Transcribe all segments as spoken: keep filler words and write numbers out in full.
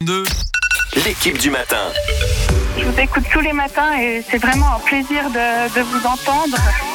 trente-deux. L'équipe du matin. Je vous écoute tous les matins et c'est vraiment un plaisir de, de vous entendre.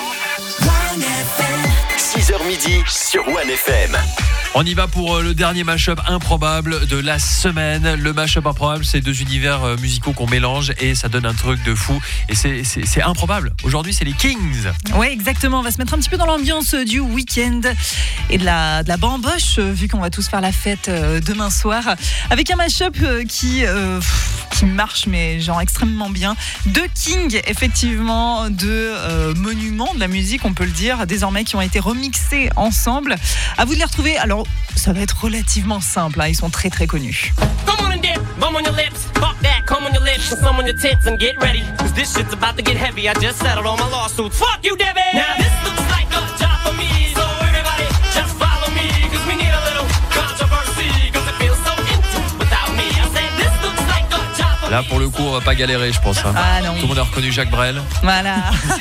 six heures midi sur One F M. On y va pour le dernier mash-up improbable de la semaine. Le mash-up improbable, c'est deux univers musicaux qu'on mélange et ça donne un truc de fou. Et c'est, c'est, c'est improbable. Aujourd'hui, c'est les Kings. Oui, exactement. On va se mettre un petit peu dans l'ambiance du week-end et de la, de la bamboche, vu qu'on va tous faire la fête demain soir. Avec un mash-up qui, euh, qui marche, mais genre extrêmement bien. Deux Kings, effectivement, de euh, monuments de la musique, on peut le dire, désormais, qui ont été remixés ensemble. À vous de les retrouver. Alors, ça va être relativement simple, hein. Ils sont très très connus. Come on and dip, bum on your lips, fuck that, come on your lips, and some on your tits and get ready, cause this shit's about to get heavy, I just settled all my lawsuits, fuck you Debbie! Now this looks like a job for me, so everybody just follow me, cause we need a little controversy, cause it feels so empty without me, I said this looks like a job for me. Là, pour le coup, on va pas galérer, je pense. Hein. Ah non. Tout le monde a reconnu Jacques Brel. Voilà.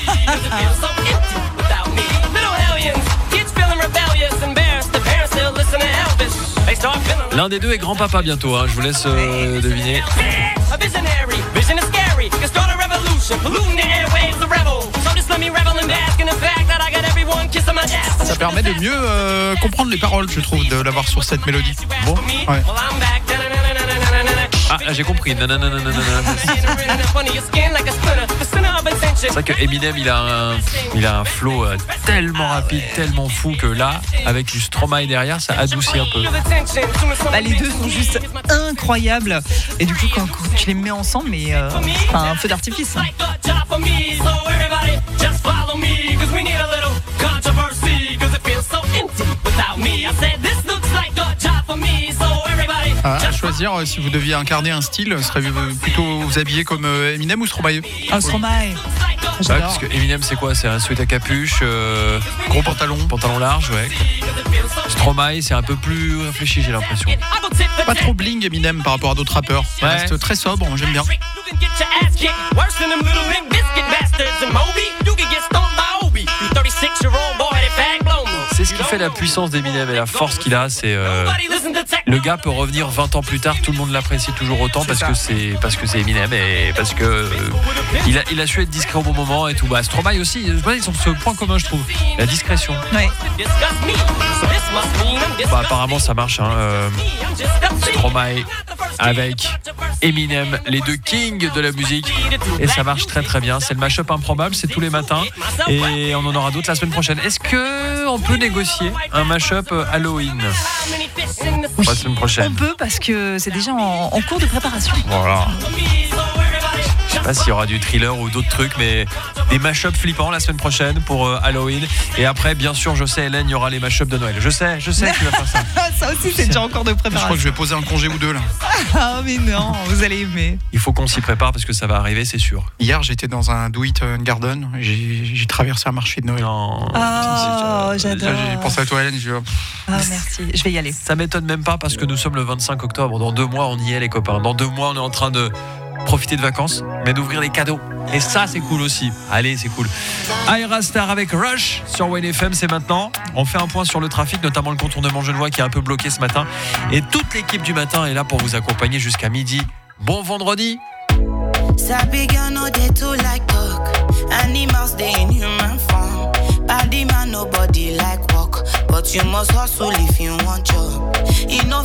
L'un des deux est grand-papa bientôt, hein. Je vous laisse euh, deviner. Ça permet de mieux euh, comprendre les paroles, je trouve, de l'avoir sur cette mélodie. Bon, ouais. Ah, là, j'ai compris. Non, non, non, non, non, non. C'est vrai que Eminem, il a un, il a un flow euh, tellement rapide, tellement fou que là, avec du Stromae derrière, ça adoucit un peu. Bah, les deux sont juste incroyables. Et du coup, quand, quand tu les mets ensemble, mais euh, enfin, un feu d'artifice. Hein. Ah, à choisir, si vous deviez incarner un style, serait-vous plutôt vous habiller comme Eminem ou Stromae? Ah, Stromae. Ouais, parce que Eminem, c'est quoi? C'est un sweat à capuche, euh, gros pantalon, pantalon large, ouais. Stromae, c'est un peu plus réfléchi, j'ai l'impression. Pas trop bling Eminem par rapport à d'autres rappeurs. Il ouais. reste très sobre, j'aime bien. C'est ce qui fait la puissance d'Eminem et la force qu'il a, c'est euh, le gars peut revenir vingt ans plus tard, tout le monde l'apprécie toujours autant parce que c'est parce que c'est Eminem et parce que euh, il a il a su être discret au bon moment et tout. Bah Stromae aussi, ils ont ce point commun, je trouve, la discrétion. Ouais. Bah apparemment ça marche, hein. Euh, Stromae avec Eminem, les deux kings de la musique, et ça marche très très bien. C'est le mash-up improbable, c'est tous les matins et on en aura d'autres la semaine prochaine. Est-ce que on peut négocier un mash-up Halloween Oui, la semaine prochaine? On peut parce que c'est déjà en, en cours de préparation. Voilà. Je sais pas s'il y aura du thriller ou d'autres trucs, mais des mash-ups flippants la semaine prochaine pour euh, Halloween. Et après, bien sûr, je sais, Hélène, il y aura les mash-ups de Noël. Je sais, je sais que tu vas faire ça. Ça aussi, c'est déjà en cours de préparation. Je crois que je vais poser un congé ou deux là. Ah mais non, vous allez aimer. Il faut qu'on s'y prépare parce que ça va arriver, c'est sûr. Hier, j'étais dans un Do It Garden. J'ai, j'ai traversé un marché de Noël. Non. Oh, j'adore. J'ai pensé à toi, Hélène. Je... Ah merci, je vais y aller. Ça m'étonne même pas parce que nous sommes le vingt-cinq octobre. Dans deux mois, on y est, les copains. Dans deux mois, on est en train de profiter de vacances, mais d'ouvrir les cadeaux. Et ça, c'est cool aussi. Allez, c'est cool. Ayra Starr avec Rush sur One F M, c'est maintenant. On fait un point sur le trafic, notamment le contournement Genevois qui est un peu bloqué ce matin. Et toute l'équipe du matin est là pour vous accompagner jusqu'à midi. Bon vendredi.